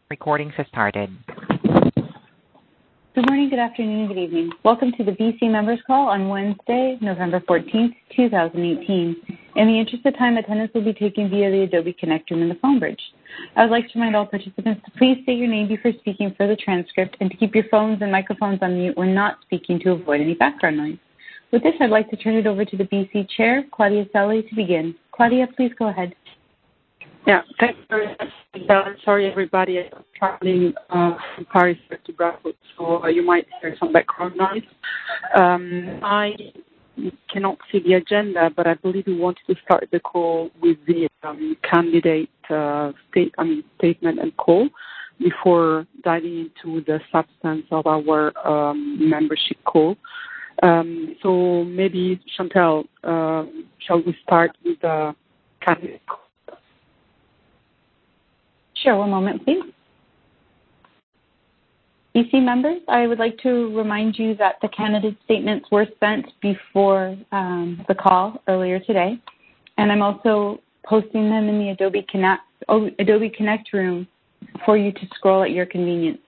Recordings have started. Good morning, good afternoon, good evening. Welcome to the BC Members Call on Wednesday, November 14th, 2018. In the interest of time, attendance will be taken via the Adobe Connect room in the phone bridge. I would like to remind all participants to please state your name before speaking for the transcript and to keep your phones and microphones on mute when not speaking to avoid any background noise. With this, I'd like to turn it over to the BC Chair, Claudia Selly, to begin. Claudia, please go ahead. Yeah, thanks very much. Sorry, everybody. I'm traveling from Paris to Brussels, so you might hear some background noise. I cannot see the agenda, but I believe we wanted to start the call with the candidate statement and call before diving into the substance of our membership call. So maybe, Chantal, shall we start with the candidate call? Sure, one moment, please. BC members, I would like to remind you that the candidate statements were sent before the call earlier today, and I'm also posting them in the Adobe Connect room for you to scroll at your convenience.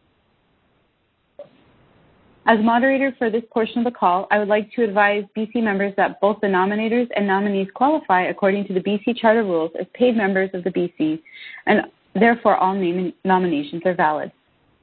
As moderator for this portion of the call, I would like to advise BC members that both the nominators and nominees qualify according to the BC Charter rules as paid members of the BC, and therefore all nominations are valid.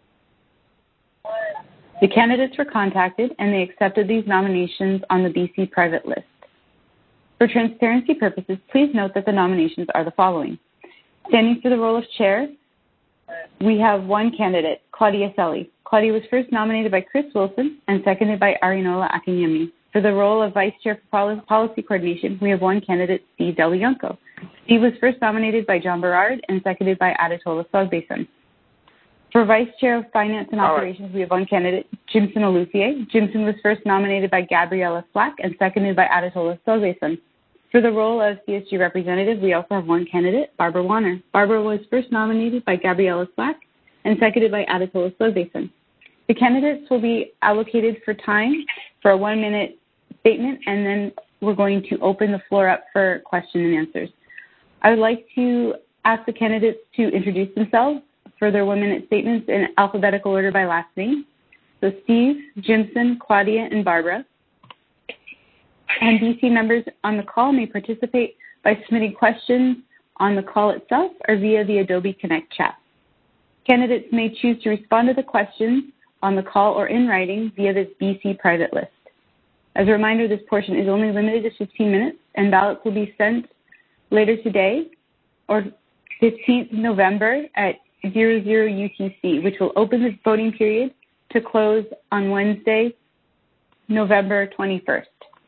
The candidates were contacted and they accepted these nominations on the BC private list. For transparency purposes, please note that the nominations are the following. Standing for the role of chair, we have one candidate, Claudia Selly. Claudia was first nominated by Chris Wilson and seconded by Arinola Akinyemi. For the role of Vice Chair for Policy Coordination, we have one candidate, Steve Del Bianco. Steve was first nominated by John Berard and seconded by Adetola Sogbeson. For Vice Chair of Finance and Operations, we have one candidate, Jimson Olufier. Jimson was first nominated by Gabriella Slack and seconded by Adetola Sogbeson. For the role of CSG representative, we also have one candidate, Barbara Warner. Barbara was first nominated by Gabriella Slack and seconded by Adetola Sogbeson. The candidates will be allocated for time for a 1-minute statement, and then we're going to open the floor up for question and answers. I would like to ask the candidates to introduce themselves for their 1-minute statements in alphabetical order by last name. So Steve, Jimson, Claudia, and Barbara. And BC members on the call may participate by submitting questions on the call itself or via the Adobe Connect chat. Candidates may choose to respond to the questions on the call or in writing via the BC private list. As a reminder, this portion is only limited to 15 minutes, and ballots will be sent later today, or 15th November at 00 UTC, which will open the voting period to close on Wednesday, November 21st.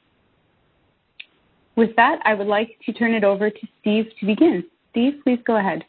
With that, I would like to turn it over to Steve to begin. Steve, please go ahead.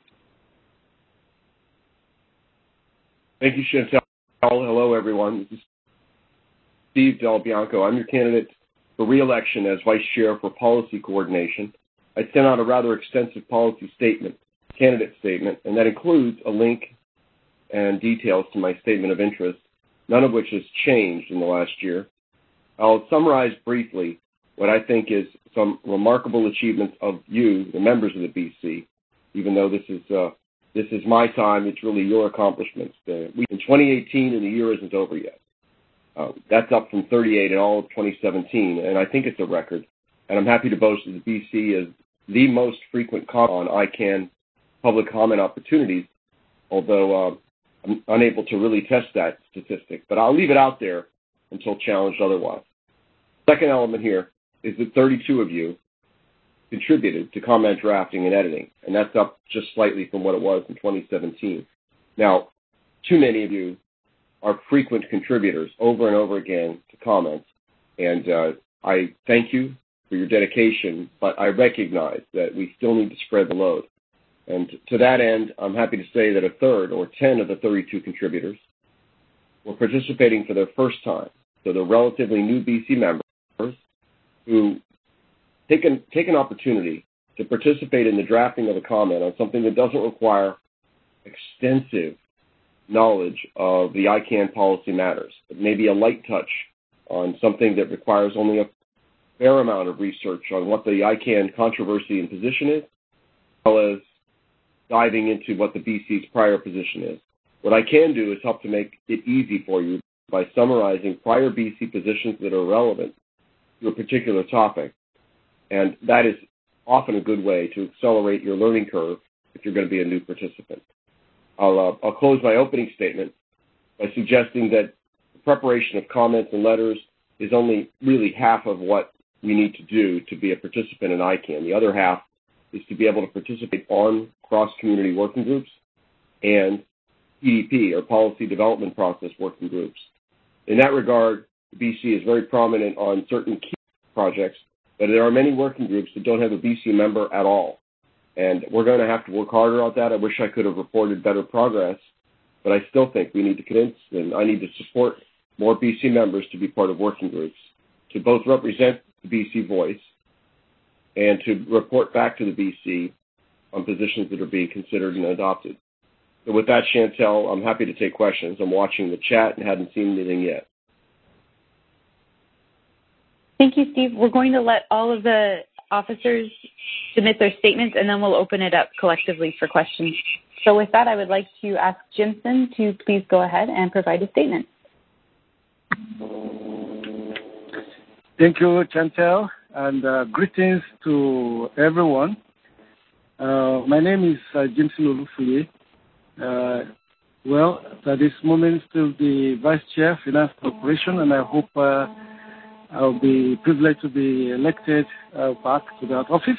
Thank you, Chantal. Hello, everyone. This is Steve Del Bianco. I'm your candidate for re-election as Vice Chair for Policy Coordination. I sent out a rather extensive policy statement, candidate statement, and that includes a link and details to my statement of interest, none of which has changed in the last year. I'll summarize briefly what I think is some remarkable achievements of you, the members of the BC, even though this is my time, it's really your accomplishments. In 2018, and the year isn't over yet. That's up from 38 in all of 2017, and I think it's a record. And I'm happy to boast that the BC is the most frequent comment on ICANN public comment opportunities, although I'm unable to really test that statistic. But I'll leave it out there until challenged otherwise. Second element here is that 32 of you contributed to comment drafting and editing, and that's up just slightly from what it was in 2017. Now, too many of you are frequent contributors over and over again to comments, and I thank you for your dedication, but I recognize that we still need to spread the load. And to that end, I'm happy to say that a third, or 10 of the 32 contributors, were participating for their first time. So they're relatively new BC members who take an opportunity to participate in the drafting of a comment on something that doesn't require extensive knowledge of the ICANN policy matters, but maybe a light touch on something that requires only a fair amount of research on what the ICANN controversy and position is, as well as diving into what the BC's prior position is. What I can do is help to make it easy for you by summarizing prior BC positions that are relevant to a particular topic. And that is often a good way to accelerate your learning curve if you're going to be a new participant. I'll close my opening statement by suggesting that the preparation of comments and letters is only really half of what we need to do to be a participant in ICANN. The other half is to be able to participate on cross-community working groups and PDP, or Policy Development Process working groups. In that regard, BC is very prominent on certain key projects, but there are many working groups that don't have a BC member at all. And we're going to have to work harder on that. I wish I could have reported better progress, but I still think we need to convince and I need to support more BC members to be part of working groups, to both represent the BC voice and to report back to the BC on positions that are being considered and adopted. So with that, Chantel, I'm happy to take questions. I'm watching the chat and hadn't seen anything yet. Thank you, Steve. We're going to let all of the officers submit their statements, and then we'll open it up collectively for questions. So with that, I would like to ask Jimson to please go ahead and provide a statement. Thank you, Chantel, and greetings to everyone. My name is Jimson Olufuye. Well, at this moment, still the Vice Chair, Finance and Operation, and I hope I'll be privileged to be elected back to that office.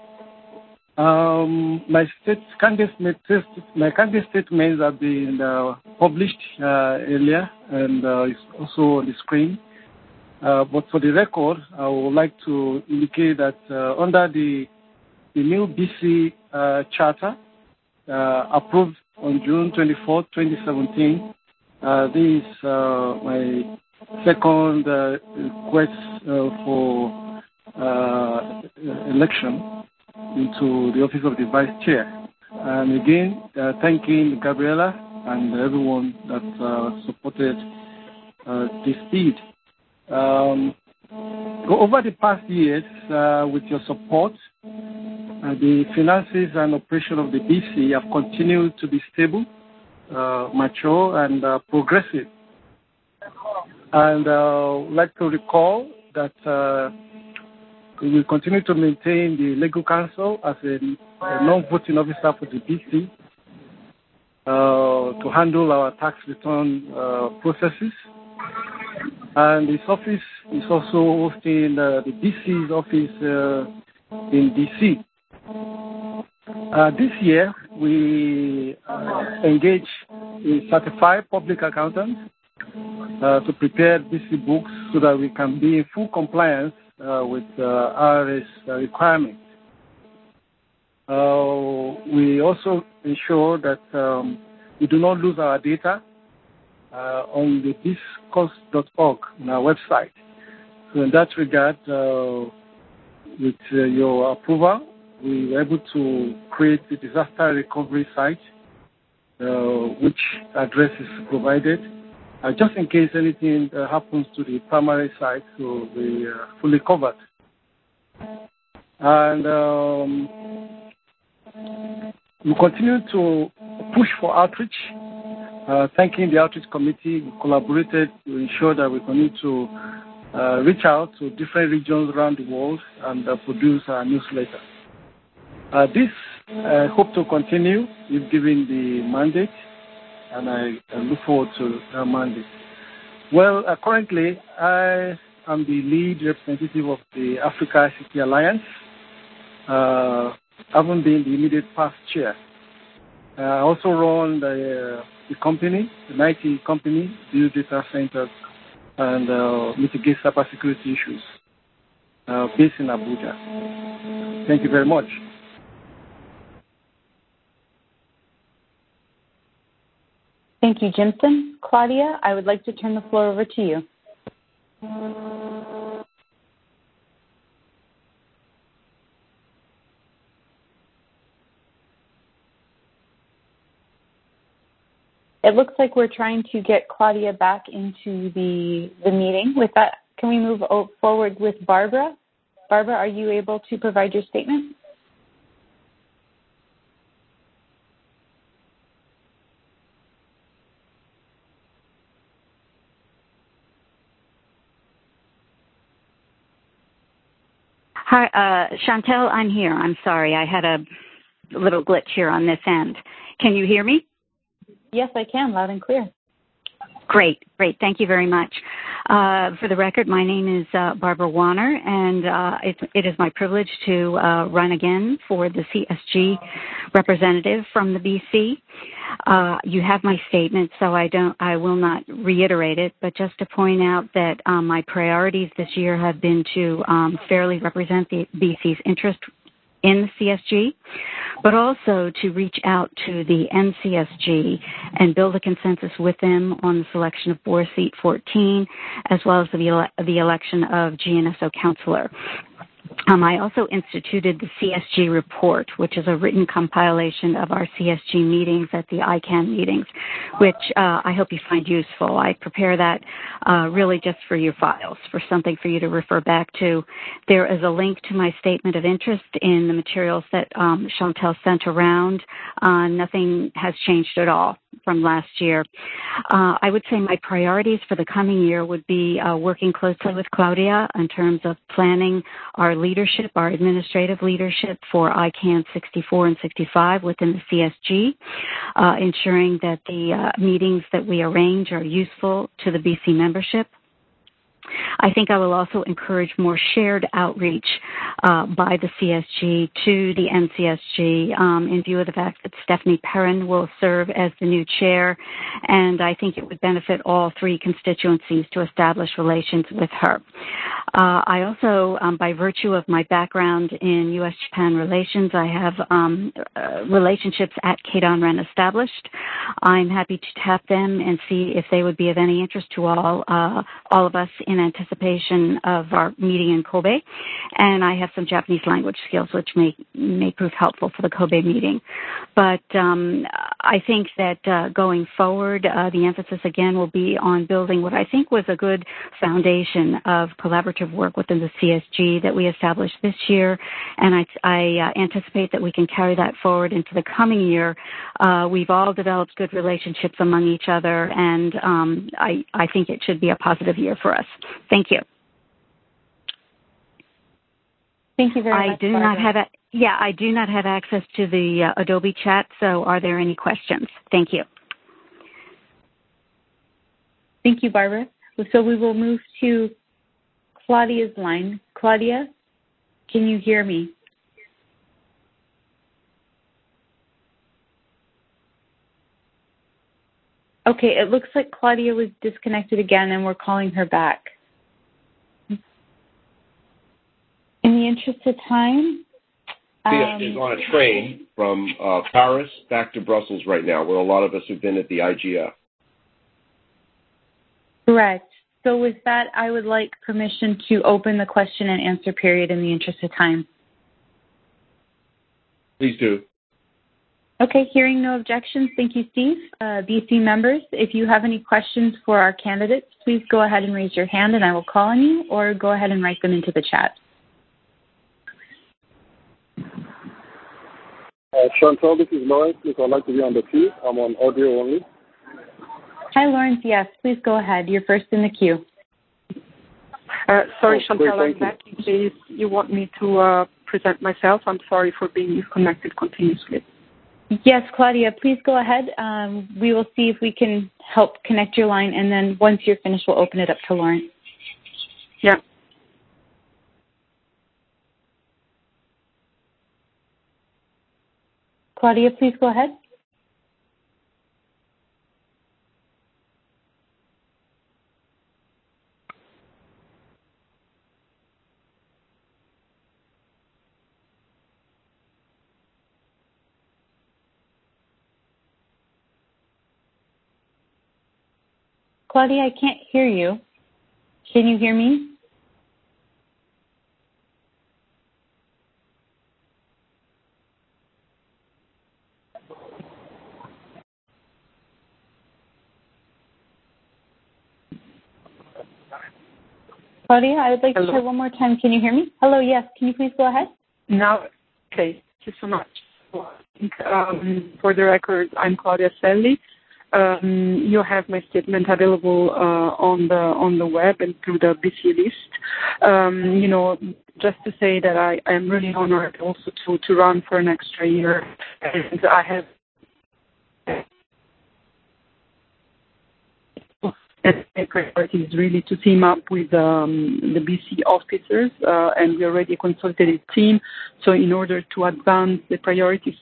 My candidate statements have been published earlier, and it's also on the screen. But for the record, I would like to indicate that under the new BC Charter, approved on June 24, 2017, this is my second request for election into the office of the Vice Chair. And again, thanking Gabriela and everyone that supported this bid. Over the past years, with your support, the finances and operation of the BC have continued to be stable, mature, and progressive. And I'd like to recall that we will continue to maintain the legal counsel as a non-voting officer for the BC to handle our tax return processes. And this office is also hosting the BC's office in DC. This year, we engage a certified public accountant to prepare BC books so that we can be in full compliance with IRS requirements. We also ensure that we do not lose our data on the BizCost.org on our website. So in that regard, with your approval, we were able to create the disaster recovery site, which address is provided, just in case anything happens to the primary site, so we are fully covered. And we continue to push for outreach. Thanking the outreach committee, we collaborated to ensure that we continue to reach out to different regions around the world and produce our newsletter. This I hope to continue if given the mandate, and I look forward to that mandate. Well, currently I am the lead representative of the Africa ICT Alliance, having been the immediate past chair. I also run the company, the IT company, build data centers, and mitigate cybersecurity issues based in Abuja. Thank you very much. Thank you, Jimson. Claudia, I would like to turn the floor over to you. It looks like we're trying to get Claudia back into the meeting. With that, can we move forward with Barbara? Barbara, are you able to provide your statement? Hi, Chantel, I'm here. I'm sorry. I had a little glitch here on this end. Can you hear me? Yes, I can, loud and clear. Great. Thank you very much. For the record, my name is Barbara Warner, and it is my privilege to run again for the CSG representative from the BC. You have my statement, so I will not reiterate it, but just to point out that my priorities this year have been to fairly represent the BC's interest in the CSG, but also to reach out to the NCSG and build a consensus with them on the selection of board seat 14, as well as the election of GNSO counselor. I also instituted the CSG report, which is a written compilation of our CSG meetings at the ICANN meetings, which I hope you find useful. I prepare that really just for your files, for something for you to refer back to. There is a link to my statement of interest in the materials that Chantel sent around. Nothing has changed at all from last year. I would say my priorities for the coming year would be working closely with Claudia in terms of planning our leadership, our administrative leadership for ICANN 64 and 65 within the CSG, ensuring that the meetings that we arrange are useful to the BC membership. I think I will also encourage more shared outreach by the CSG to the NCSG in view of the fact that Stephanie Perrin will serve as the new chair, and I think it would benefit all three constituencies to establish relations with her. I also, by virtue of my background in U.S.-Japan relations, I have relationships at Keidanren established. I'm happy to tap them and see if they would be of any interest to all of us in anticipation of our meeting in Kobe. And I have some Japanese language skills which may prove helpful for the Kobe meeting. But I think that going forward, the emphasis again will be on building what I think was a good foundation of collaborative work within the CSG that we established this year. And I anticipate that we can carry that forward into the coming year. We've all developed good relationships among each other, and I think it should be a positive year for us. Thank you. Thank you very much. I do not have access to the Adobe chat, so are there any questions? Thank you. Thank you, Barbara. So we will move to Claudia's line. Claudia, can you hear me? Okay, it looks like Claudia was disconnected again, and we're calling her back. In the interest of time... Claudia is on a train from Paris back to Brussels right now, where a lot of us have been at the IGF. Correct. So with that, I would like permission to open the question and answer period in the interest of time. Please do. Okay, hearing no objections, thank you, Steve. BC members, if you have any questions for our candidates, please go ahead and raise your hand and I will call on you, or go ahead and write them into the chat. Chantal, this is Lawrence. If I'd like to be on the queue, I'm on audio only. Hi, Lawrence. Yes, please go ahead. You're first in the queue. Sorry, Chantal, I'm back in case you want me to present myself. I'm sorry for being disconnected continuously. Yes, Claudia, please go ahead. We will see if we can help connect your line, and then once you're finished, we'll open it up to Lawrence. Yeah. Claudia, please go ahead. Claudia, I can't hear you. Can you hear me? Claudia, I would like to try one more time. Can you hear me? Hello, yes. Can you please go ahead? Now, okay. Thank you so much. For the record, I'm Claudia Selli. You have my statement available on the web and through the BC list. Just to say that I am really honored also to run for an extra year, and I have my priority is really to team up with the BC officers, and we already a consolidated team. So in order to advance the priorities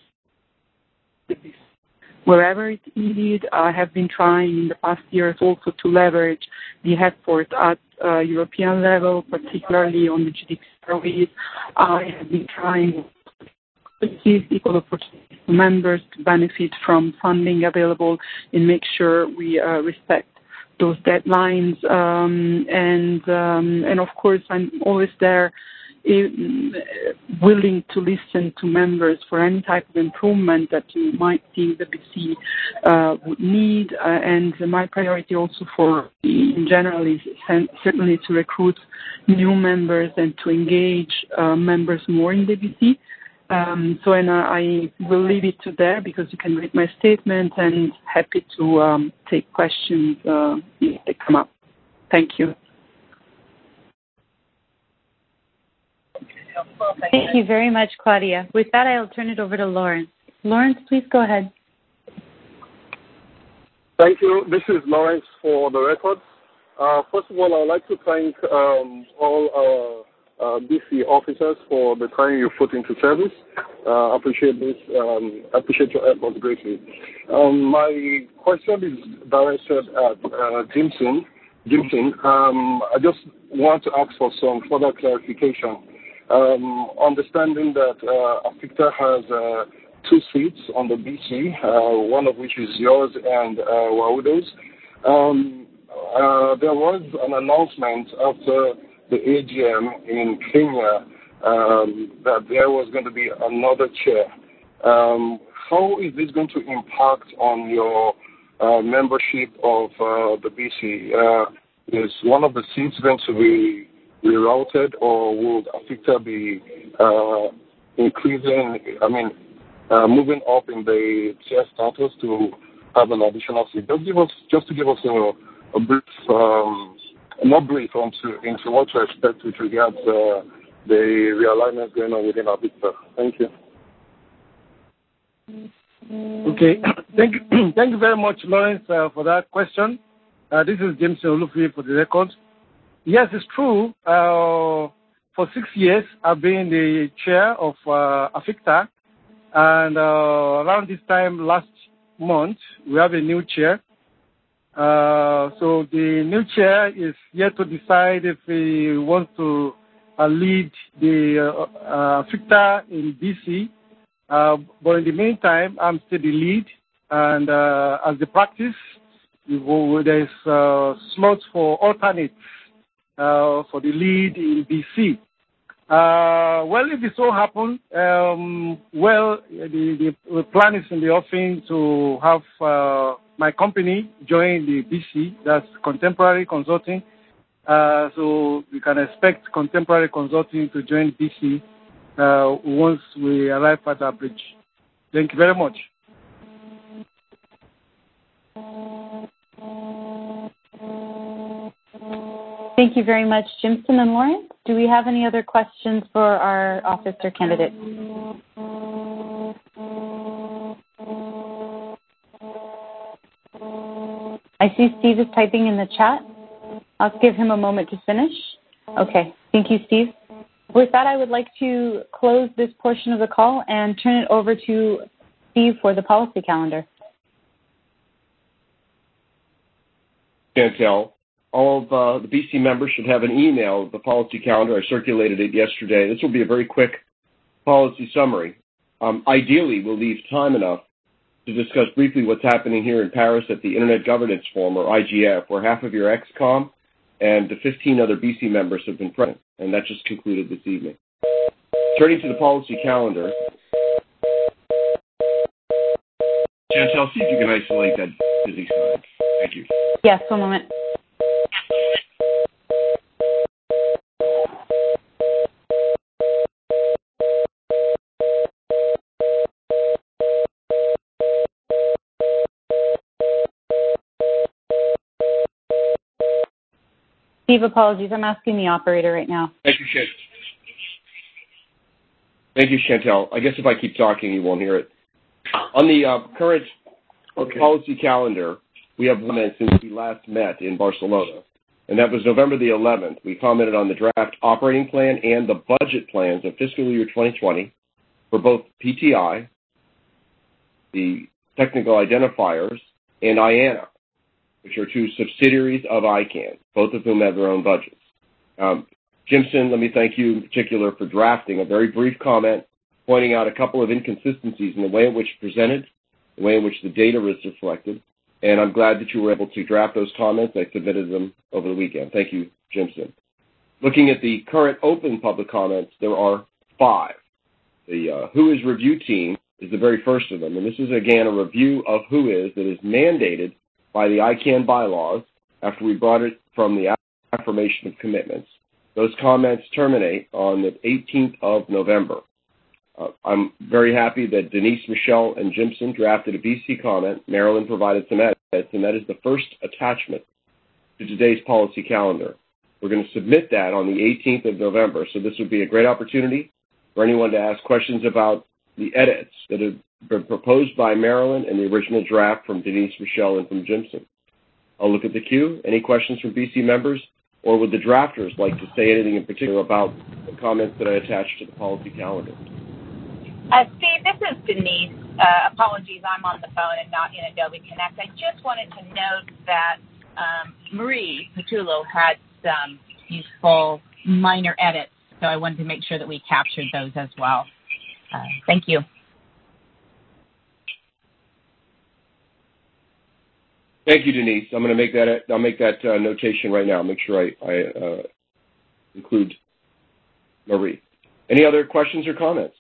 wherever it's needed, I have been trying in the past years also to leverage the effort at European level, particularly on the judiciary. I have been trying to give equal opportunities to members to benefit from funding available and make sure we respect those deadlines. And of course, I'm always there willing to listen to members for any type of improvement that you might think the BC would need. And my priority also in general is certainly to recruit new members and to engage members more in the BC. I will leave it to there because you can read my statement, and happy to take questions if they come up. Thank you. Thank you very much, Claudia. With that, I'll turn it over to Lawrence. Lawrence, please go ahead. Thank you. This is Lawrence for the record. First of all, I'd like to thank all our BC officers for the time you put into service. Appreciate this. Appreciate your efforts greatly. My question is directed at Jimson. I just want to ask for some further clarification. Understanding that AFICTA has 2 seats on the BC, one of which is yours and Waudo's. There was an announcement after the AGM in Kenya that there was going to be another chair. How is this going to impact on your membership of the BC? Is one of the seats going to be rerouted, or would AFICTA be moving up in the chair status to have an additional seat? Just to give us a brief, into what to expect with regards to the realignment going on within AFICTA. Thank you. Okay. Thank you very much, Lawrence, for that question. This is James Olufi for the record. Yes, it's true. For 6 years, I've been the chair of AFICTA, and around this time last month, we have a new chair. So the new chair is yet to decide if he wants to lead the AFICTA in BC. But in the meantime, I'm still the lead, and as the practice, there's slots for alternates for the lead in BC. Well, if it so happens, the plan is in the offing to have my company join the BC, that's Contemporary Consulting. So we can expect Contemporary Consulting to join BC once we arrive at our bridge. Thank you very much. Thank you very much, Jimson and Lawrence. Do we have any other questions for our officer candidate? I see Steve is typing in the chat. I'll give him a moment to finish. Okay. Thank you, Steve. With that, I would like to close this portion of the call and turn it over to Steve for the policy calendar. Chantel, all of the BC members should have an email of the policy calendar. I circulated it yesterday. This will be a very quick policy summary. Ideally, we'll leave time enough to discuss briefly what's happening here in Paris at the Internet Governance Forum, or IGF, where half of your ExCom and the 15 other BC members have been present, and that just concluded this evening. Turning to the policy calendar, Chantel, see if you can isolate that busy slide. Thank you. Yes, one moment. Steve, apologies. I'm asking the operator right now. Thank you, Thank you, Chantel. I guess if I keep talking, you won't hear it. On the current policy calendar, we have one minute since we last met in Barcelona, and that was November the 11th. We commented on the draft operating plan and the budget plans of fiscal year 2020 for both PTI, the technical identifiers, and IANA, which are two subsidiaries of ICANN, both of whom have their own budgets. Jimson, let me thank you in particular for drafting a very brief comment, pointing out a couple of inconsistencies in the way in which presented, the way in which the data is reflected, and I'm glad that you were able to draft those comments. I submitted them over the weekend. Thank you, Jimson. Looking at the current open public comments, there are 5. The WHOIS review team is the very first of them, and this is, again, a review of WHOIS that is mandated by the ICANN bylaws after we brought it from the affirmation of commitments. Those comments terminate on the 18th of November. I'm very happy that Denise, Michelle, and Jimson drafted a BC comment. Marilyn provided some edits, and that is the first attachment to today's policy calendar. We're going to submit that on the 18th of November, so this would be a great opportunity for anyone to ask questions about the edits that have been proposed by Marilyn and the original draft from Denise, Michelle, and from Jimson. I'll look at the queue. Any questions from BC members, or would the drafters like to say anything in particular about the comments that I attached to the policy calendar? Steve, this is Denise. Apologies, I'm on the phone and not in Adobe Connect. I just wanted to note that Marie Patullo had some useful minor edits, so I wanted to make sure that we captured those as well. Thank you. Thank you, Denise. I'm going to make that. I'll make that notation right now. Make sure I include Marie. Any other questions or comments?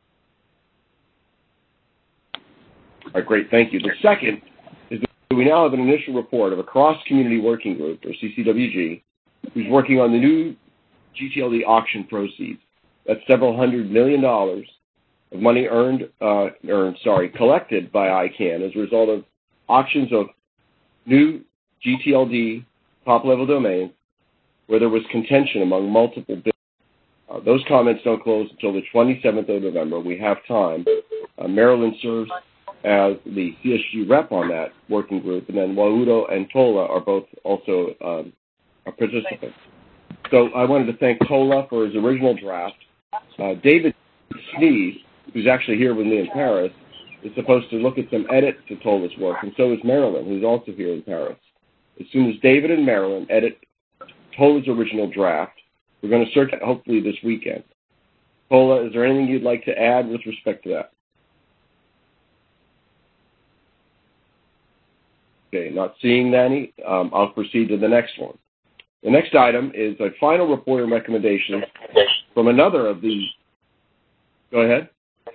All right, great. Thank you. The second is that we now have an initial report of a cross-community working group, or CCWG, who's working on the new GTLD auction proceeds. That's several $100 million of money collected by ICANN as a result of auctions of new GTLD top-level domains where there was contention among multiple bidders. Those comments don't close until the 27th of November. We have time. Marilyn serves as the CSG rep on that working group, and then Waudo and Tola are both also participants. So I wanted to thank Tola for his original draft. David Sneed, who's actually here with me in Paris, is supposed to look at some edits to Tola's work, and so is Marilyn, who's also here in Paris. As soon as David and Marilyn edit Tola's original draft, we're going to search it hopefully this weekend. Tola, is there anything you'd like to add with respect to that? Okay, not seeing any. I'll proceed to the next one. The next item is a final report and recommendation from another of the... Go ahead.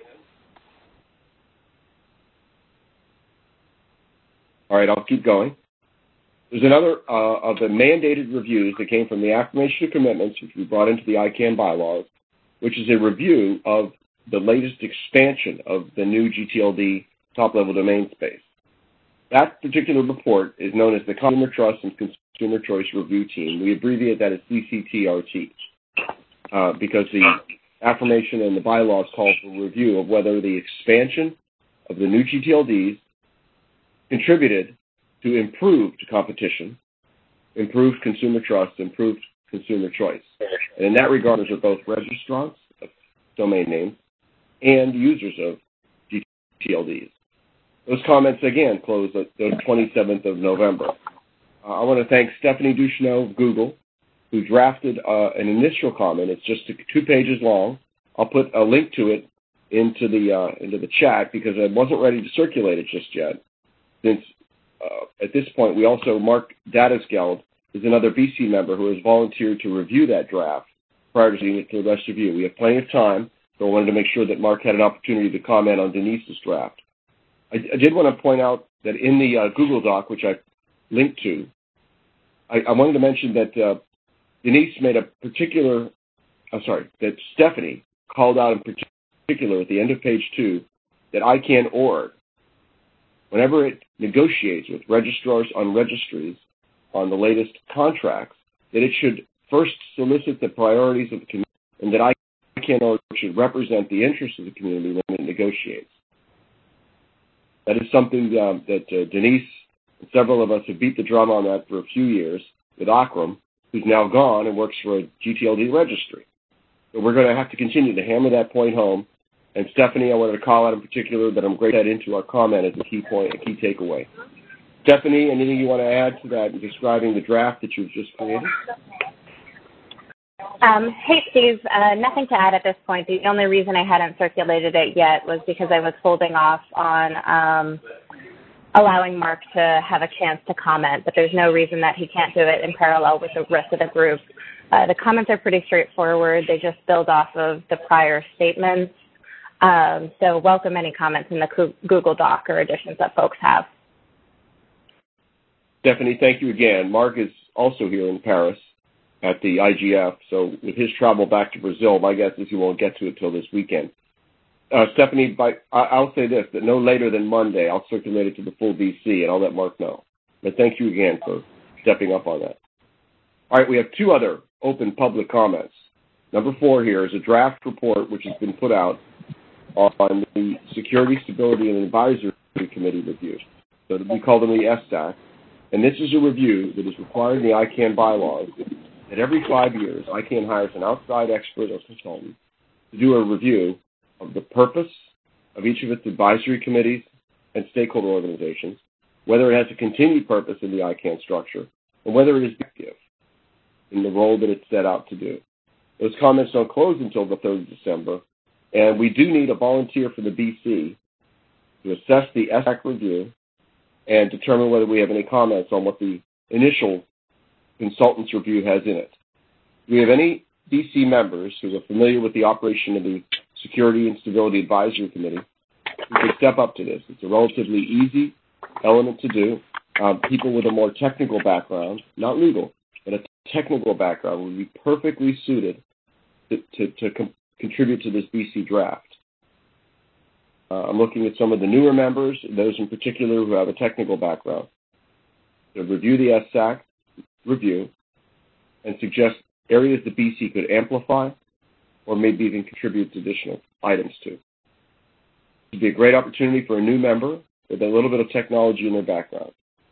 All right, I'll keep going. There's another of the mandated reviews that came from the affirmation of commitments, which we brought into the ICANN bylaws, which is a review of the latest expansion of the new GTLD top-level domain space. That particular report is known as the Consumer Trust and Consumer Choice Review Team. We abbreviate that as CCTRT because the affirmation and the bylaws call for review of whether the expansion of the new GTLDs contributed to improved competition, improved consumer trust, improved consumer choice. And in that regard, those are both registrants of domain names and users of GTLDs. Those comments, again, close the 27th of November. I want to thank Stephanie Ducheneau of Google, who drafted an initial comment. It's just 2 pages long. I'll put a link to it into the chat because I wasn't ready to circulate it just yet. Since at this point, we also, Mark Datasgeld is another BC member who has volunteered to review that draft prior to seeing it to the rest of you. We have plenty of time, so I wanted to make sure that Mark had an opportunity to comment on Denise's draft. I did want to point out that in the Google Doc, which I linked to, I wanted to mention that Denise made a particular, that Stephanie called out in particular at the end of page 2 that ICANN.org, whenever it negotiates with registrars on registries on the latest contracts, that it should first solicit the priorities of the community, and that ICANN should represent the interests of the community when it negotiates. That is something that Denise and several of us have beat the drum on that for a few years with Akram, who's now gone and works for a GTLD registry. So we're going to have to continue to hammer that point home. And Stephanie, I wanted to call out in particular that I'm grateful that into our comment as a key point, a key takeaway. Stephanie, anything you want to add to that in describing the draft that you've just created? Hey, Steve. Nothing to add at this point. The only reason I hadn't circulated it yet was because I was holding off on allowing Mark to have a chance to comment, but there's no reason that he can't do it in parallel with the rest of the group. The comments are pretty straightforward. They just build off of the prior statements. So welcome any comments in the Google Doc or additions that folks have. Stephanie, thank you again. Mark is also here in Paris at the IGF, so with his travel back to Brazil, my guess is he won't get to it till this weekend. Stephanie, I'll say this, that no later than Monday, I'll circulate it to the full BC, and I'll let Mark know. But thank you again for stepping up on that. All right, we have two other open public comments. Number 4 here is a draft report which has been put out on the Security, Stability, and Advisory Committee reviews. So we call them the SSAC. And this is a review that is required in the ICANN bylaws that every 5 years, ICANN hires an outside expert or consultant to do a review of the purpose of each of its advisory committees and stakeholder organizations, whether it has a continued purpose in the ICANN structure, and whether it is effective in the role that it's set out to do. Those comments don't close until the 3rd of December, and we do need a volunteer for the BC to assess the SSAC review and determine whether we have any comments on what the initial consultant's review has in it. Do we have any BC members who are familiar with the operation of the Security and Stability Advisory Committee who can step up to this? It's a relatively easy element to do. People with a more technical background, not legal, but a technical background would be perfectly suited to contribute to this BC draft. I'm looking at some of the newer members, those in particular who have a technical background, to review the SSAC review and suggest areas that BC could amplify or maybe even contribute additional items to. It would be a great opportunity for a new member with a little bit of technology in their background.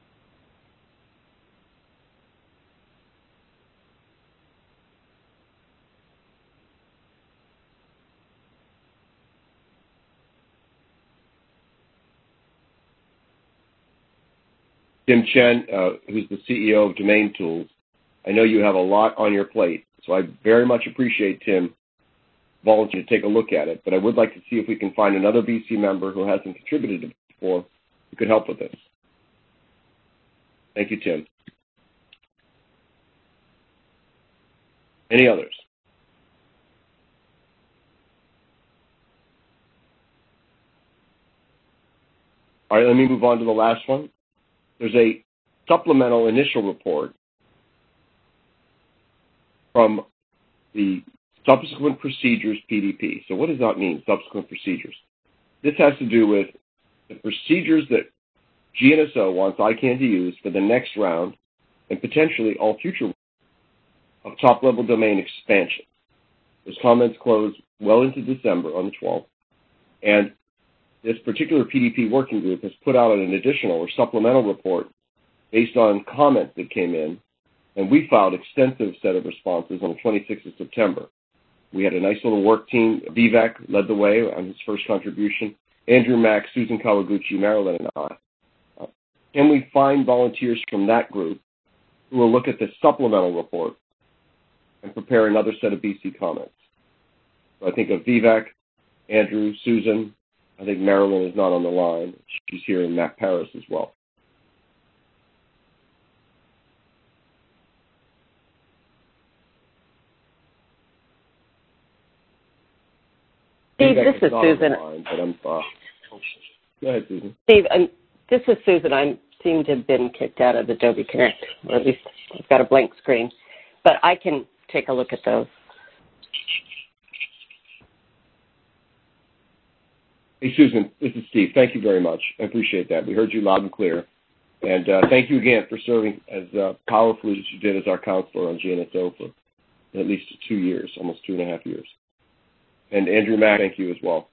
Tim Chen, who's the CEO of Domain Tools, I know you have a lot on your plate, so I very much appreciate Tim volunteering to take a look at it, but I would like to see if we can find another BC member who hasn't contributed before who could help with this. Thank you, Tim. Any others? All right, let me move on to the last one. There's a supplemental initial report from the Subsequent Procedures PDP. So what does that mean, subsequent procedures? This has to do with the procedures that GNSO wants ICANN to use for the next round and potentially all future rounds of top-level domain expansion. Those comments close well into December on the 12th, and this particular PDP working group has put out an additional or supplemental report based on comments that came in, and we filed extensive set of responses on the 26th of September. We had a nice little work team. Vivek led the way on his first contribution. Andrew Mack, Susan Kawaguchi, Marilyn, and I. Can we find volunteers from that group who will look at the supplemental report and prepare another set of BC comments? So I think of Vivek, Andrew, Susan. I think Marilyn is not on the line. She's here in Paris as well. Steve, this is Susan. Go ahead, Susan. Steve, this is Susan. I seem to have been kicked out of Adobe Connect, or at least I've got a blank screen. But I can take a look at those. Hey, Susan, this is Steve. Thank you very much. I appreciate that. We heard you loud and clear. And thank you again for serving as powerfully as you did as our counselor on GNSO for at least 2 years, almost 2.5 years. And Andrew Mack, thank you as well.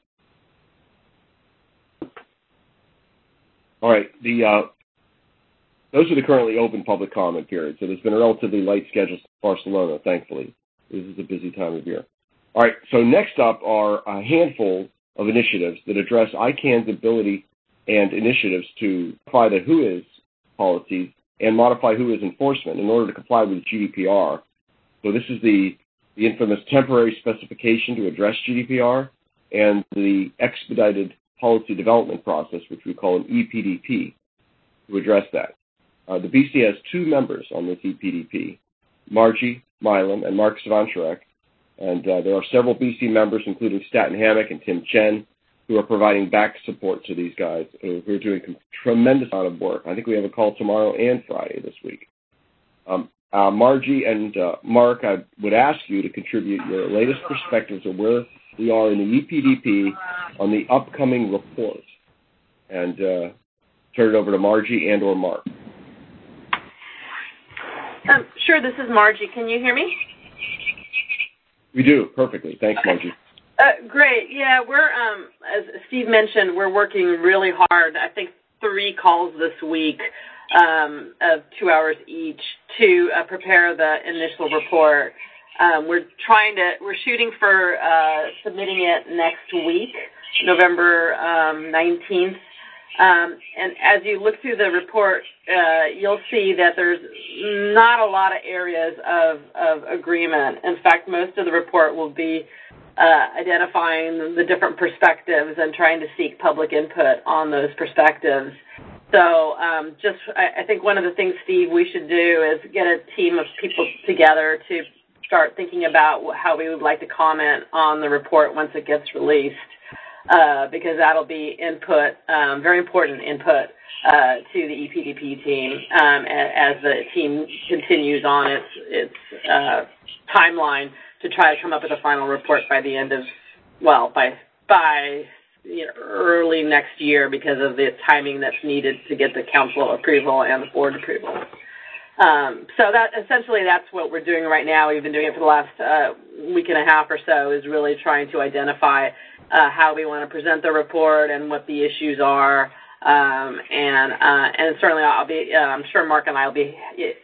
All right, those are the currently open public comment periods. So there's been a relatively light schedule for Barcelona, thankfully. This is a busy time of year. All right, so next up are a handful of initiatives that address ICANN's ability and initiatives to modify the WHOIS policies and modify WHOIS enforcement in order to comply with GDPR. So this is the infamous temporary specification to address GDPR and the expedited policy development process, which we call an EPDP, to address that. The BC has 2 members on this EPDP, Margie Milam and Mark Svancherek, and there are several BC members, including Staten Hammock and Tim Chen, who are providing back support to these guys who are doing a tremendous amount of work. I think we have a call tomorrow and Friday this week. Margie and Mark, I would ask you to contribute your latest perspectives of where we are in the EPDP on the upcoming report. And turn it over to Margie and or Mark. Sure, this is Margie. Can you hear me? We do, perfectly. Thanks, Margie. Great. Yeah, we're, as Steve mentioned, we're working really hard. I think 3 calls this week of 2 hours each to prepare the initial report. We're shooting for submitting it next week, November 19th. And as you look through the report, you'll see that there's not a lot of areas of agreement. In fact, most of the report will be identifying the different perspectives and trying to seek public input on those perspectives. So I think one of the things, Steve, we should do is get a team of people together to start thinking about how we would like to comment on the report once it gets released, because that'll be input, very important input to the EPDP team as the team continues on its timeline to try to come up with a final report by the end of, by early next year, because of the timing that's needed to get the council approval and the board approval. So that's what we're doing right now. We've been doing it for the last week and a half or so, is really trying to identify how we want to present the report and what the issues are. And certainly I'm sure Mark and I will be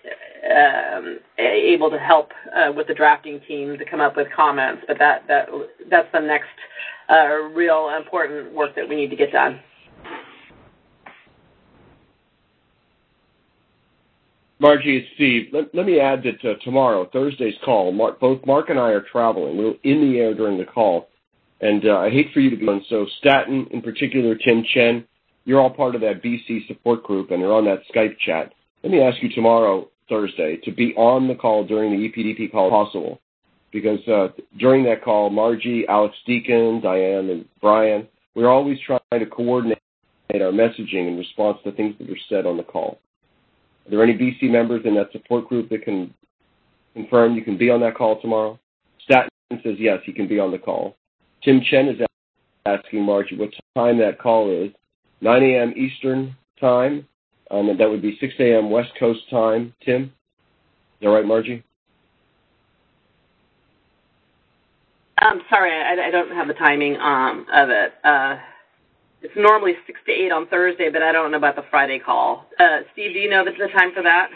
able to help with the drafting team to come up with comments, but that's the next real important work that we need to get done. Margie, it's Steve. Let me add that tomorrow, Thursday's call, both Mark and I are traveling. We're in the air during the call, and I hate for you to be on. So Staten, in particular, Tim Chen, you're all part of that BC support group, and you're on that Skype chat. Let me ask you tomorrow, Thursday, to be on the call during the EPDP call if possible, because during that call, Margie, Alex Deacon, Diane, and Brian, we're always trying to coordinate our messaging in response to things that are said on the call. Are there any BC members in that support group that can confirm you can be on that call tomorrow? Staten says yes, he can be on the call. Tim Chen is asking Margie what time that call is. 9 a.m. Eastern time, and that would be 6 a.m. West Coast time. Tim? Is that right, Margie? I'm sorry, I don't have the timing of it. It's normally 6 to 8 on Thursday, but I don't know about the Friday call. Steve, do you know the time for that?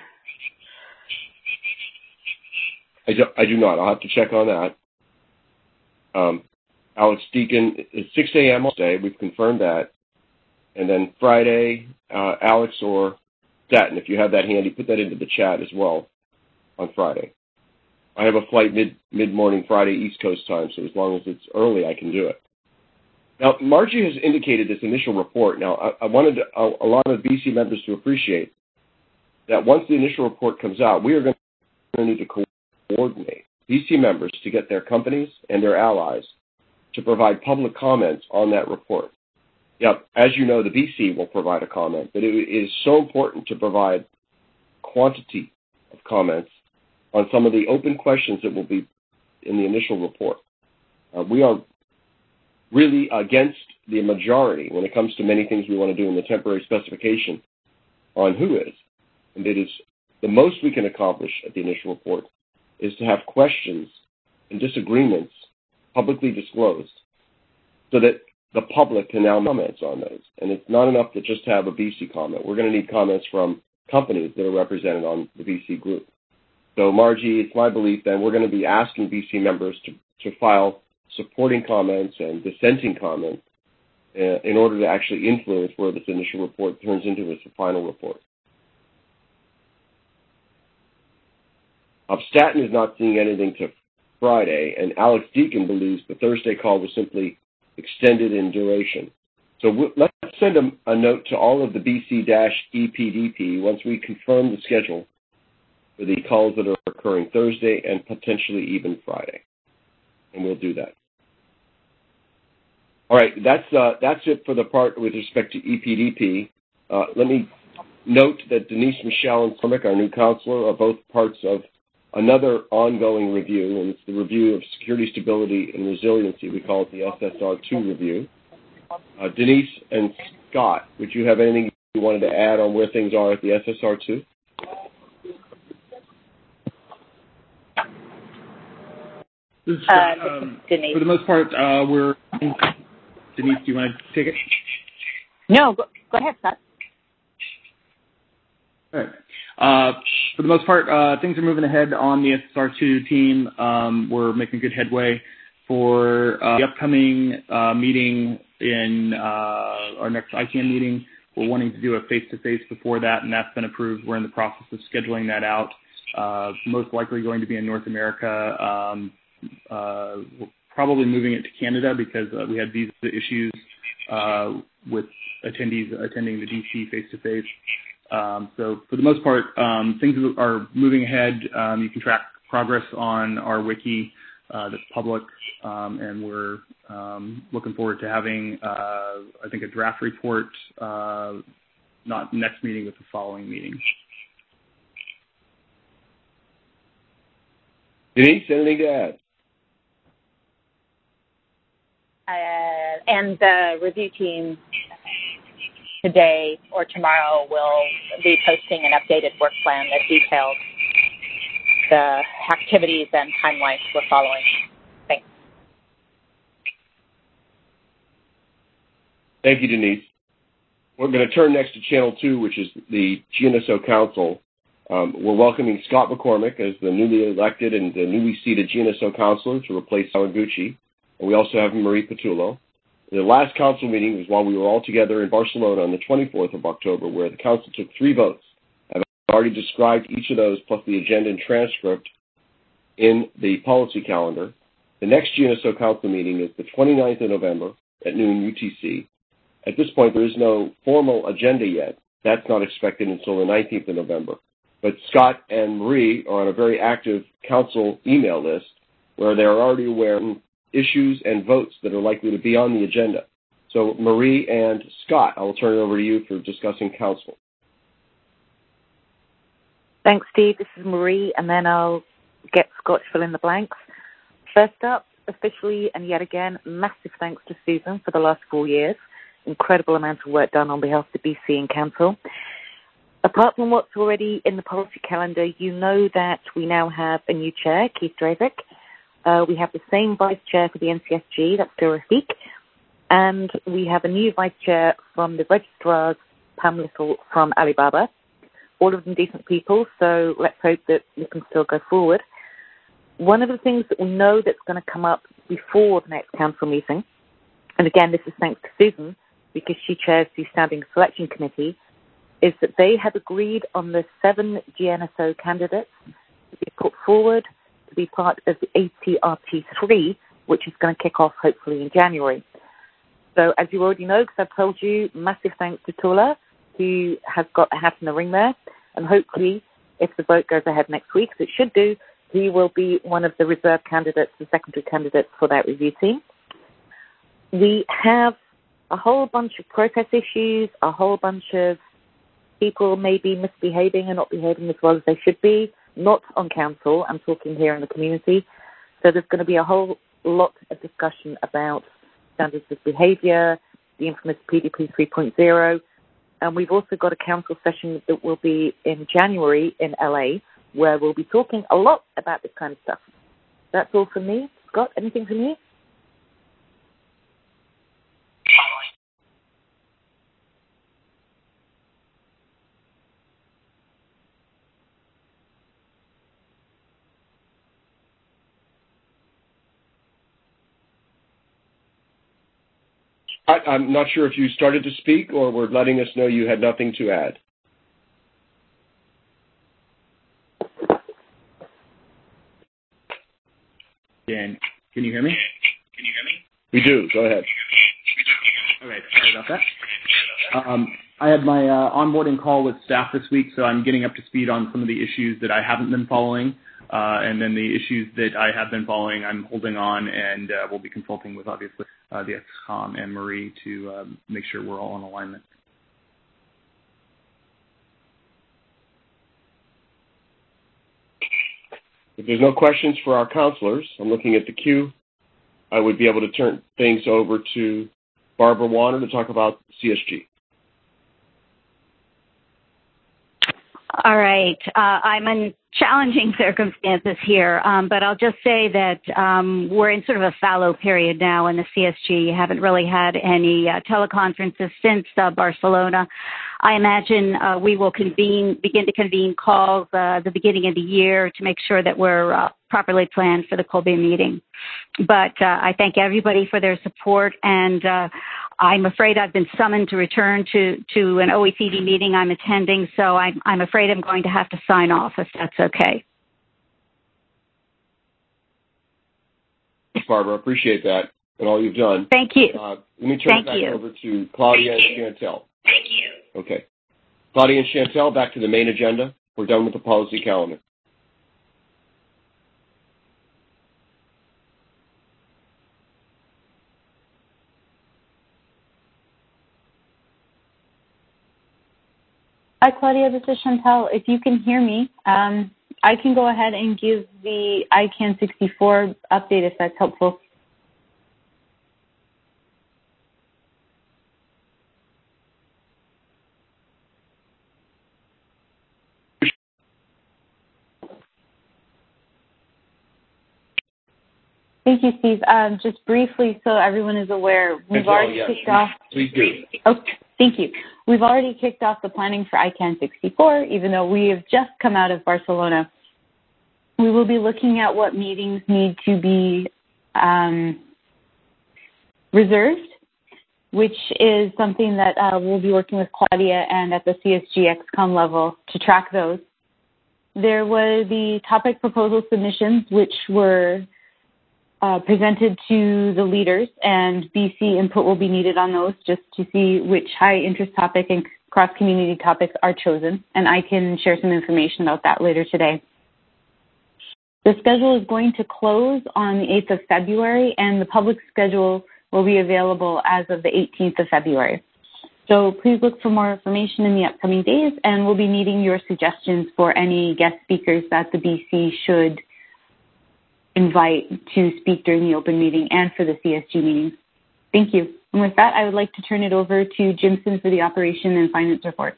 I do not. I'll have to check on that. Alex Deacon is 6 a.m. today. We've confirmed that. And then Friday, Alex or Staten, if you have that handy, put that into the chat as well on Friday. I have a flight mid-morning Friday East Coast time, so as long as it's early, I can do it. Now, Margie has indicated this initial report. Now, I wanted a lot of BC members to appreciate that once the initial report comes out, we are going to need to coordinate BC members to get their companies and their allies to provide public comments on that report. Yep, as you know, the BC will provide a comment, but it is so important to provide quantity of comments on some of the open questions that will be in the initial report. We are really against the majority when it comes to many things we want to do in the temporary specification on who is. And it is the most we can accomplish at the initial report is to have questions and disagreements publicly disclosed so that the public can now comment on those. And it's not enough to just have a BC comment. We're going to need comments from companies that are represented on the BC group. So, Margie, it's my belief that we're going to be asking BC members to file supporting comments and dissenting comments in order to actually influence where this initial report turns into as a final report. Staten is not seeing anything to Friday, and Alex Deacon believes the Thursday call was simply extended in duration. So let's send a note to all of the BC-EPDP once we confirm the schedule for the calls that are occurring Thursday and potentially even Friday. And we'll do that. All right, that's it for the part with respect to EPDP. Let me note that Denise Michelle and Cormac, our new counselor, are both parts of another ongoing review, and it's the review of security, stability, and resiliency. We call it the SSR2 review. Denise and Scott, would you have anything you wanted to add on where things are at the SSR2? This is Denise. For the most part, we're... Denise, do you want to take it? No, go ahead, Scott. All right. For the most part, things are moving ahead on the SSR2 team. We're making good headway for the upcoming meeting in our next ICANN meeting. We're wanting to do a face-to-face before that, and that's been approved. We're in the process of scheduling that out. Most likely going to be in North America. We're probably moving it to Canada because we had visa issues with attendees attending the DC face-to-face. So for the most part, things are moving ahead. You can track progress on our wiki that's public, and we're looking forward to having, I think, a draft report, not next meeting, but the following meeting. Denise, anything to add? And the review team today or tomorrow will be posting an updated work plan that details the activities and timelines we're following. Thanks. Thank you, Denise. We're going to turn next to Channel 2, which is the GNSO Council. We're welcoming Scott McCormick as the newly elected and the newly seated GNSO Counselor to replace Sawaguchi. And we also have Marie Patullo. The last council meeting was while we were all together in Barcelona on the 24th of October, where the council took 3 votes. I've already described each of those, plus the agenda and transcript in the policy calendar. The next GNSO council meeting is the 29th of November at noon UTC. At this point, there is no formal agenda yet. That's not expected until the 19th of November. But Scott and Marie are on a very active council email list where they are already aware of issues and votes that are likely to be on the agenda. So, Marie and Scott, I will turn it over to you for discussing council. Thanks, Steve. This is Marie, and then I'll get Scott to fill in the blanks. First up, officially and yet again, massive thanks to Susan for the last 4 years. Incredible amount of work done on behalf of the BC and Council. Apart from what's already in the policy calendar, you know that we now have a new chair, Keith Dravik. We have the same vice chair for the NCSG, that's Phil Rafik, and we have a new vice chair from the registrars, Pam Little from Alibaba. All of them decent people, so let's hope that we can still go forward. One of the things that we know that's going to come up before the next council meeting, and again, this is thanks to Susan, because she chairs the Standing Selection Committee, is that they have agreed on the 7 GNSO candidates to be put forward to be part of the ATRT3, which is going to kick off hopefully in January. So as you already know, because I've told you, massive thanks to Tula, who has got a hat in the ring there, and hopefully, if the vote goes ahead next week, as it should do, he will be one of the reserve candidates, the secondary candidates for that review team. We have a whole bunch of process issues, a whole bunch of people maybe misbehaving and not behaving as well as they should be, not on council, I'm talking here in the community. So there's going to be a whole lot of discussion about standards of behaviour, the infamous PDP 3.0, And we've also got a council session that will be in January in LA, where we'll be talking a lot about this kind of stuff. That's all from me. Scott, anything from you? I'm not sure if you started to speak or were letting us know you had nothing to add. Dan, can you hear me? We do. Go ahead. Okay, sorry about that. I had my onboarding call with staff this week, so I'm getting up to speed on some of the issues that I haven't been following. And then the issues that I have been following, I'm holding on, and we'll be consulting with, obviously, the XCOM and Marie to make sure we're all in alignment. If there's no questions for our counselors, I'm looking at the queue. I would be able to turn things over to Barbara Warner to talk about CSG. All right. I'm in challenging circumstances here, but I'll just say that we're in sort of a fallow period now in the CSG. Haven't really had any teleconferences since Barcelona. I imagine we will begin to convene calls at the beginning of the year to make sure that we're properly planned for the Colby meeting. But I thank everybody for their support, and I'm afraid I've been summoned to return to an OECD meeting I'm attending, so I'm afraid I'm going to have to sign off, if that's okay. Thanks, Barbara. Appreciate that and all you've done. Thank you. Let me turn it back over to Claudia and Chantel. Thank you. Okay. Claudia and Chantel, back to the main agenda. We're done with the policy calendar. Hi, Claudia. This is Chantel. If you can hear me, I can go ahead and give the ICANN 64 update if that's helpful. Thank you, Steve. Just briefly, so everyone is aware, we've already kicked off. Please do. Oh, thank you. We've already kicked off the planning for ICANN 64, even though we have just come out of Barcelona. We will be looking at what meetings need to be reserved, which is something that we'll be working with Claudia and at the CSG XCOM level to track those. There were the topic proposal submissions, which were presented to the leaders, and BC input will be needed on those just to see which high-interest topic and cross-community topics are chosen, and I can share some information about that later today. The schedule is going to close on the 8th of February, and the public schedule will be available as of the 18th of February. So please look for more information in the upcoming days, and we'll be needing your suggestions for any guest speakers that the BC should invite to speak during the open meeting and for the CSG meetings. Thank you. And with that, I would like to turn it over to Jimson for the operation and finance report.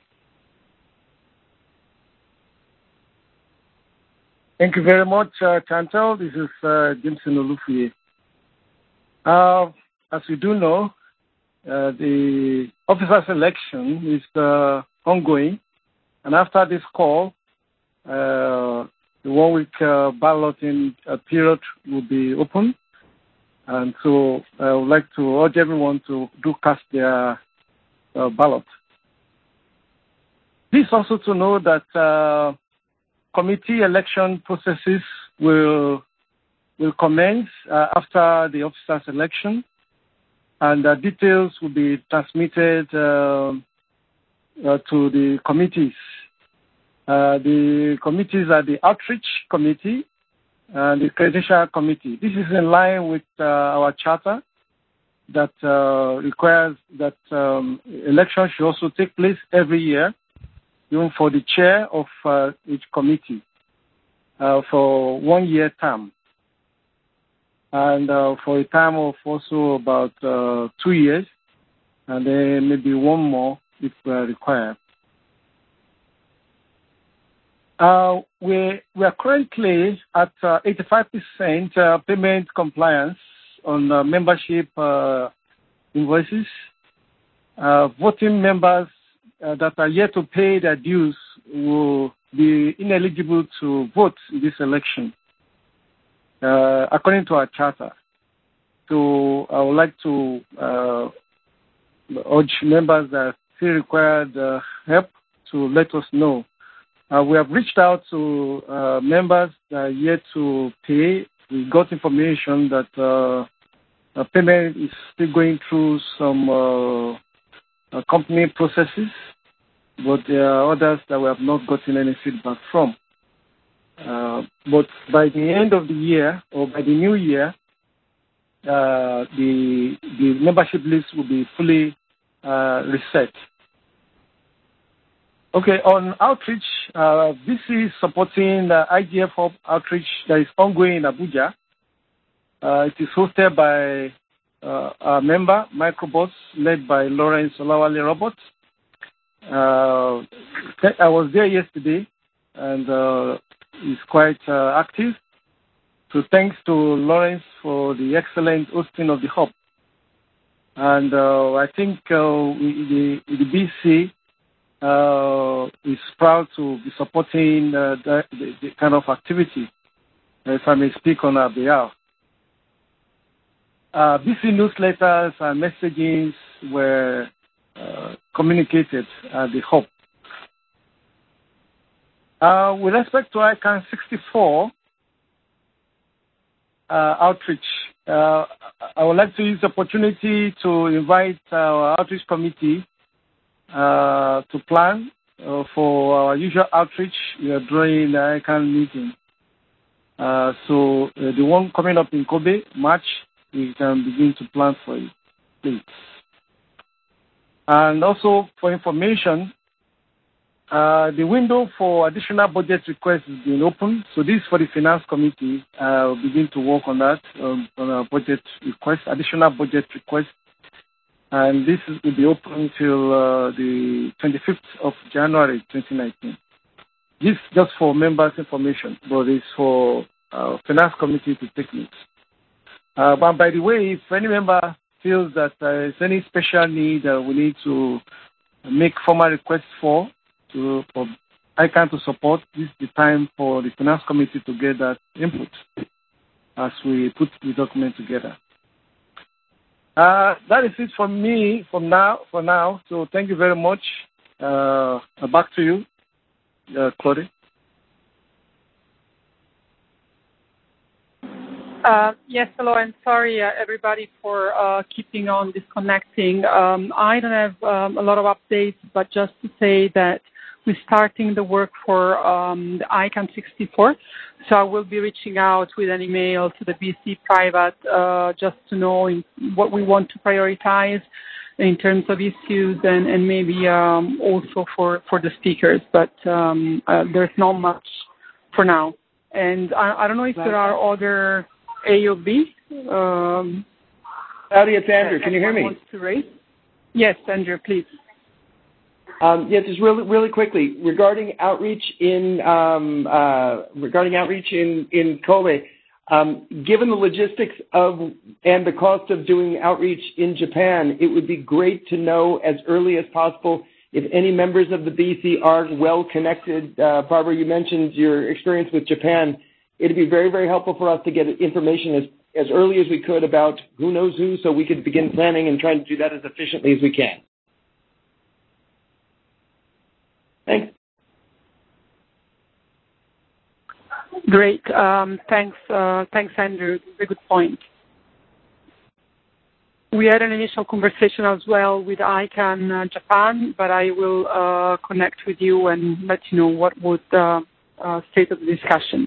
Thank you very much, Chantal. This is Jimson Olufuye. As you do know, the officers' election is ongoing, and after this call, the one-week balloting period will be open. And so I would like to urge everyone to do cast their ballot. Please also to know that committee election processes will commence after the officers' election, and details will be transmitted to the committees. The committees are the Outreach Committee and the Credential Committee. This is in line with our charter that requires that elections should also take place every year, even for the chair of each committee for 1 year term, and for a time of also about 2 years, and then maybe one more if required. We are currently at 85% payment compliance on membership invoices. Voting members that are yet to pay their dues will be ineligible to vote in this election, according to our charter. So I would like to urge members that still required help to let us know. We have reached out to members that are yet to pay. We got information that payment is still going through some company processes, but there are others that we have not gotten any feedback from. But by the end of the year or by the new year, the membership list will be fully reset. Okay, on outreach, VC is supporting the IGF Hub outreach that is ongoing in Abuja. It is hosted by a member, Microbots, led by Lawrence Olawale Robert. I was there yesterday, and he's quite active. So thanks to Lawrence for the excellent hosting of the hub. And I think the BC is proud to be supporting the kind of activity, if I may speak on our behalf. BC newsletters and messages were communicated at the hub. With respect to ICANN 64 outreach, I would like to use the opportunity to invite our outreach committee to plan for our usual outreach during the ICANN meeting. So the one coming up in Kobe, March, we can begin to plan for it, please. And also for information, the window for additional budget requests has been open. So this is for the Finance Committee. We'll begin to work on that, on our budget request, additional budget request. And this will be open until the 25th of January 2019. This is just for members' information, but it's for Finance Committee to take notes. But by the way, if any member feels that there is any special need we need to make formal requests for ICANN to support, this is the time for the Finance Committee to get that input as we put the document together. That is it from me for now. So thank you very much. Back to you, Claudia. Yes, hello, and sorry, everybody, for keeping on disconnecting. I don't have a lot of updates, but just to say that we're starting the work for the ICANN 64. So I will be reaching out with an email to the BC Private just to know what we want to prioritize in terms of issues and maybe also for the speakers. But there's not much for now. And I don't know if there are other A or B. Howdy, it's Andrew. Can you hear me? Wants to raise? Yes, Andrew, please. Just really quickly regarding outreach in Kobe. Given the logistics and the cost of doing outreach in Japan, it would be great to know as early as possible if any members of the BC are well connected. Barbara, you mentioned your experience with Japan. It'd be very, very helpful for us to get information as early as we could about who knows who, so we could begin planning and trying to do that as efficiently as we can. Thanks. Great. Thanks, Andrew. Very good point. We had an initial conversation as well with ICANN Japan, but I will connect with you and let you know what would state of the discussion.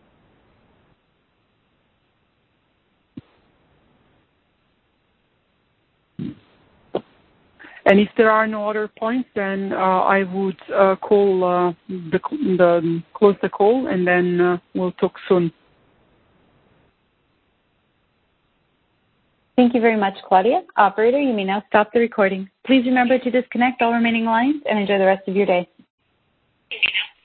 And if there are no other points, then I would close the call, and then we'll talk soon. Thank you very much, Claudia. Operator, you may now stop the recording. Please remember to disconnect all remaining lines and enjoy the rest of your day.